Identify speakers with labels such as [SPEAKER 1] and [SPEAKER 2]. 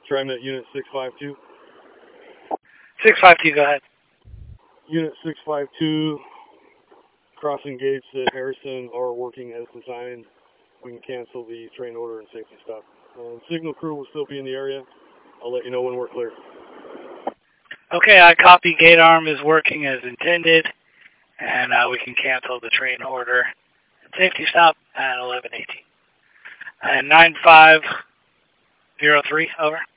[SPEAKER 1] TriMet Unit 652.
[SPEAKER 2] 652, go ahead.
[SPEAKER 1] Unit 652, crossing gates at Harrison are working as designed. We can cancel the train order and safety stop. Signal crew will still be in the area. I'll let you know when we're clear.
[SPEAKER 2] Okay, I copy. Gate arm is working as intended, and we can cancel the train order and safety stop at 11:18. And 9503, over.